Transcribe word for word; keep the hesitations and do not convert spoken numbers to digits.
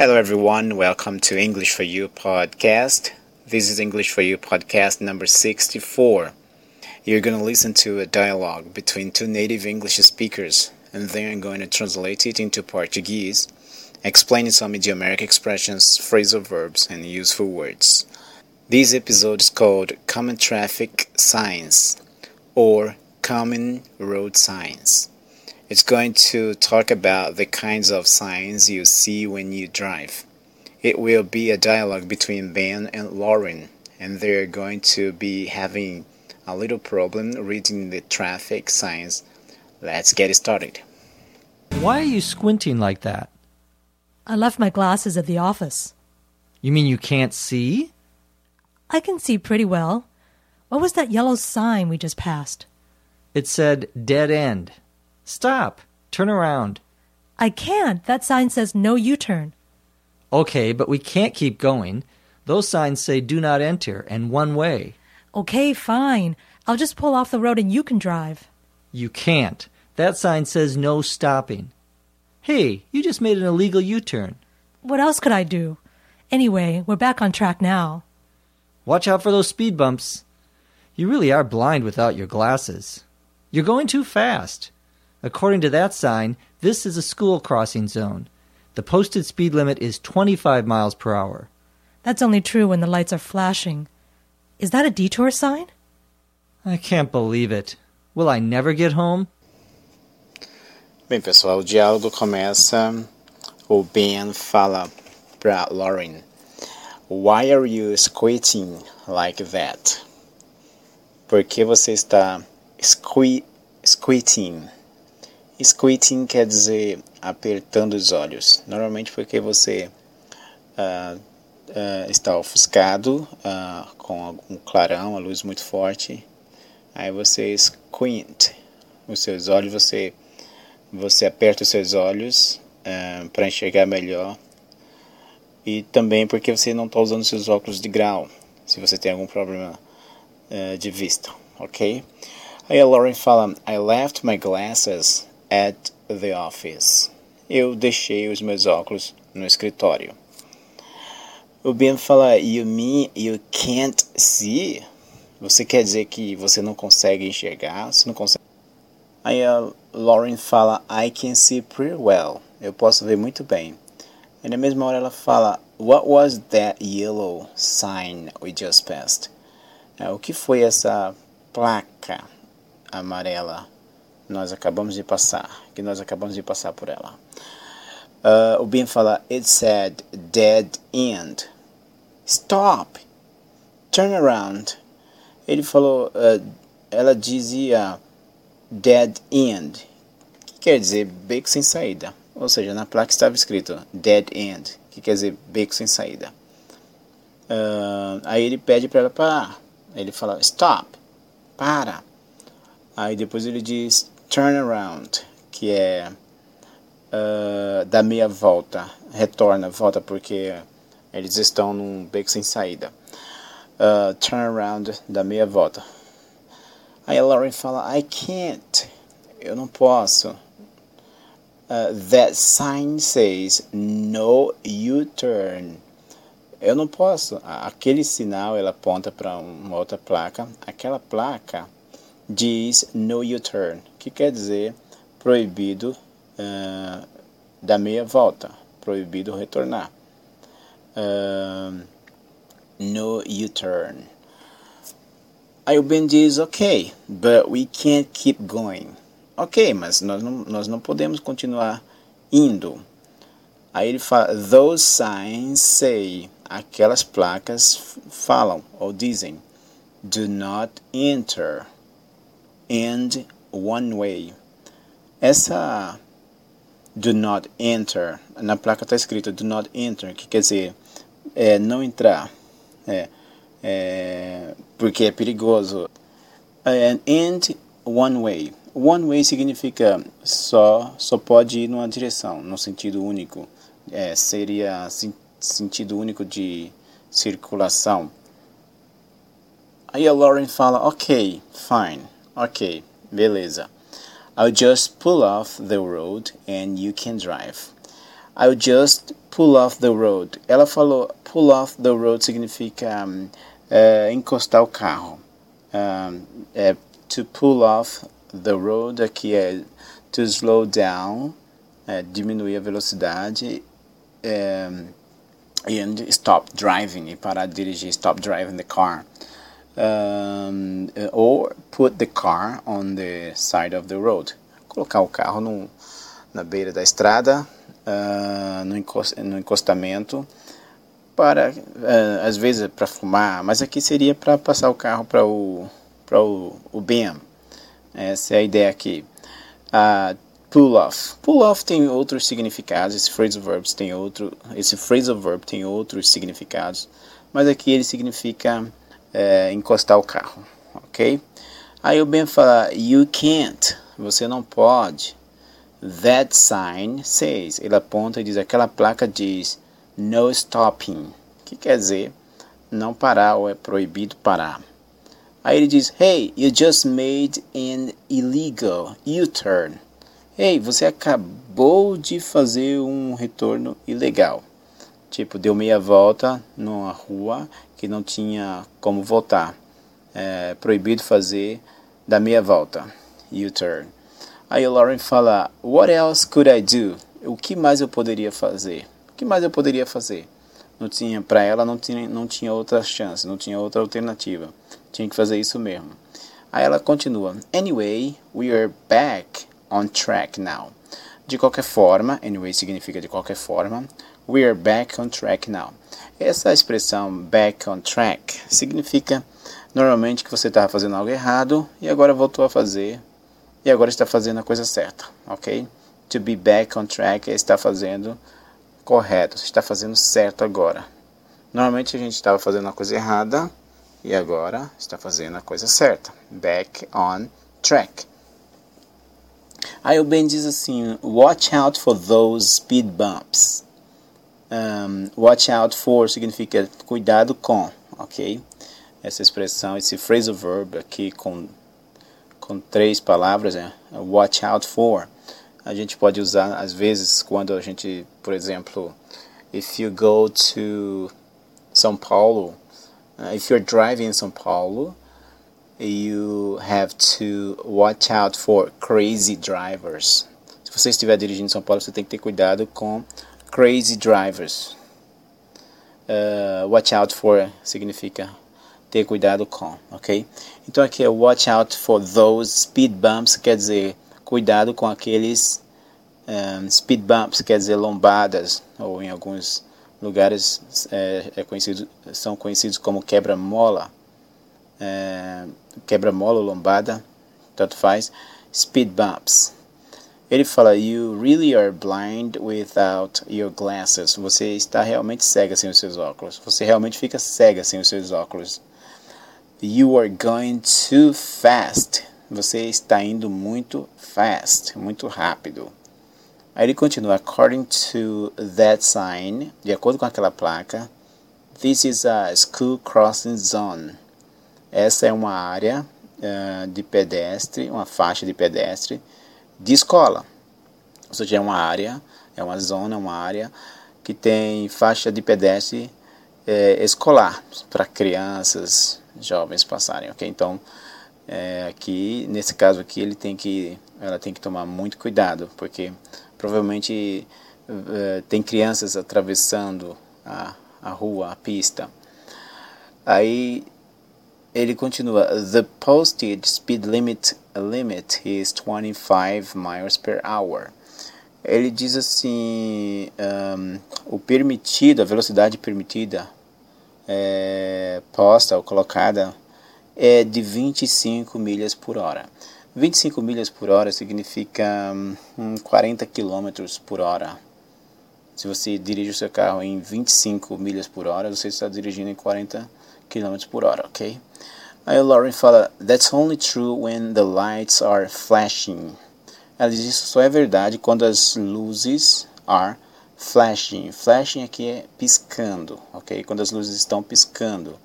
Hello, everyone. Welcome to English for You podcast. This is English for You podcast number sixty-four. You're going to listen to a dialogue between two native English speakers, and then I'm going to translate it into Portuguese, explaining some idiomatic expressions, phrasal verbs, and useful words. This episode is called Common Traffic Signs or Common Road Signs. It's going to talk about the kinds of signs you see when you drive. It will be a dialogue between Ben and Lauren, and they're going to be having a little problem reading the traffic signs. Let's get started. Why are you squinting like that? I left my glasses at the office. You mean you can't see? I can see pretty well. What was that yellow sign we just passed? It said dead end. Stop. Turn around. I can't. That sign says no U-turn. Okay, but we can't keep going. Those signs say do not enter and one way. Okay, fine. I'll just pull off the road and you can drive. You can't. That sign says no stopping. Hey, you just made an illegal U-turn. What else could I do? Anyway, we're back on track now. Watch out for those speed bumps. You really are blind without your glasses. You're going too fast. According to that sign, this is a school crossing zone. The posted speed limit is twenty-five miles per hour. That's only true when the lights are flashing. Is that a detour sign? I can't believe it. Will I never get home? Bem, pessoal, o diálogo começa. O Ben fala para Lauren: Why are you squinting like that? Por que você está squi squinting? Squinting quer dizer apertando os olhos. Normalmente porque você uh, uh, está ofuscado uh, com um clarão, a luz muito forte. Aí você squint os seus olhos, você, você aperta os seus olhos uh, para enxergar melhor. E também porque você não está usando seus óculos de grau, se você tem algum problema uh, de vista, ok? Aí a Lauren fala: I left my glasses at the office. Eu deixei os meus óculos no escritório. O Ben fala: You mean you can't see? Você quer dizer que você não consegue enxergar? Você não consegue... Aí a Lauren fala: I can see pretty well. Eu posso ver muito bem. E na mesma hora ela fala: What was that yellow sign we just passed? É, o que foi essa placa amarela nós acabamos de passar, que nós acabamos de passar por ela? Uh, o Ben fala: It said dead end. Stop. Turn around. Ele falou, uh, ela dizia dead end, que quer dizer beco sem saída. Ou seja, na placa estava escrito dead end, que quer dizer beco sem saída. Uh, aí ele pede para ela parar. Ele fala: Stop. Para. Aí depois ele diz turn around, que é uh, dar meia volta, retorna, volta, porque eles estão num beco sem saída. Uh, turn around, dá meia volta. Aí a Lauren fala: I can't, eu não posso. Uh, that sign says no U-turn. Eu não posso. Aquele sinal, ela aponta para uma outra placa. Aquela placa diz no U-turn, que quer dizer proibido uh, dar meia volta, proibido retornar. Uh, no U-turn. Aí o Ben diz: Ok, but we can't keep going. Ok, mas nós não, nós não podemos continuar indo. Aí ele fala: Those signs say, aquelas placas falam ou dizem, do not enter and one way. Essa do not enter, na placa está escrito do not enter, que quer dizer é, não entrar, é, é, porque é perigoso. And, and one way. One way significa só, só pode ir numa direção, no sentido único. É, seria sim, sentido único de circulação. Aí a Lauren fala: Ok, fine. Ok, beleza. I'll just pull off the road and you can drive. I'll just pull off the road. Ela falou pull off the road significa um, é, encostar o carro. Um, é, to pull off the road aqui é to slow down, é, diminuir a velocidade, é, and stop driving, e parar de dirigir, stop driving the car. Um, or put the car on the side of the road. Colocar o carro no, na beira da estrada, uh, no, encost, no encostamento, para, uh, às vezes para fumar, mas aqui seria para passar o carro para o, para o, o B M. Essa é a ideia aqui. Uh, pull off. Pull off tem outros significados, esse phrasal verb tem outro, esse phrasal verb tem outros significados, mas aqui ele significa É, encostar o carro, ok? Aí o Ben fala, you can't, você não pode. That sign says, ele aponta e diz, aquela placa diz, no stopping, que quer dizer, não parar ou é proibido parar. Aí ele diz, hey, you just made an illegal U-turn. Hey, você acabou de fazer um retorno ilegal. Tipo, deu meia volta numa rua que não tinha como voltar. É proibido fazer da meia volta. U-turn. Aí o Lauren fala, what else could I do? O que mais eu poderia fazer? O que mais eu poderia fazer? Não tinha, para ela não tinha, não tinha outra chance, não tinha outra alternativa. Tinha que fazer isso mesmo. Aí ela continua, anyway, we are back on track now. De qualquer forma, anyway significa de qualquer forma, we are back on track now. Essa expressão back on track significa normalmente que você estava fazendo algo errado e agora voltou a fazer e agora está fazendo a coisa certa, ok? To be back on track é estar fazendo correto, você está fazendo certo agora. Normalmente a gente estava fazendo a coisa errada e agora está fazendo a coisa certa. Back on track. Aí o Ben diz assim, watch out for those speed bumps. Um, watch out for significa cuidado com, ok? Essa expressão, esse phrasal verb aqui com, com três palavras, é watch out for. A gente pode usar às vezes quando a gente, por exemplo, if you go to São Paulo, uh, if you're driving in São Paulo, you have to watch out for crazy drivers. Se você estiver dirigindo em São Paulo, você tem que ter cuidado com crazy drivers. Uh, watch out for significa ter cuidado com, ok? Então aqui é watch out for those speed bumps, quer dizer cuidado com aqueles um, speed bumps, quer dizer lombadas, ou em alguns lugares é, é conhecido, são conhecidos como quebra-mola. É, quebra-mola ou lombada, tanto faz. Speed bumps. Ele fala, you really are blind without your glasses. Você está realmente cega sem os seus óculos. Você realmente fica cega sem os seus óculos. You are going too fast. Você está indo muito fast, muito rápido. Aí ele continua, according to that sign, de acordo com aquela placa, this is a school crossing zone. Essa é uma área uh, de pedestre, uma faixa de pedestre de escola. Ou seja, é uma área, é uma zona, uma área que tem faixa de pedestre eh, escolar para crianças, jovens passarem, ok? Então, é, aqui, nesse caso aqui, ele tem que, ela tem que tomar muito cuidado, porque provavelmente uh, tem crianças atravessando a, a rua, a pista. Aí ele continua, the posted speed limit, limit is twenty-five miles per hour. Ele diz assim, um, o permitido, a velocidade permitida é, posta ou colocada é de vinte e cinco milhas por hora. vinte e cinco milhas por hora significa um, quarenta quilômetros por hora. Se você dirige o seu carro em vinte e cinco milhas por hora, você está dirigindo em quarenta quilômetros por hora, ok? Aí o Lauren fala, that's only true when the lights are flashing. Ela diz, isso só é verdade quando as luzes are flashing. Flashing aqui é piscando, ok? Quando as luzes estão piscando.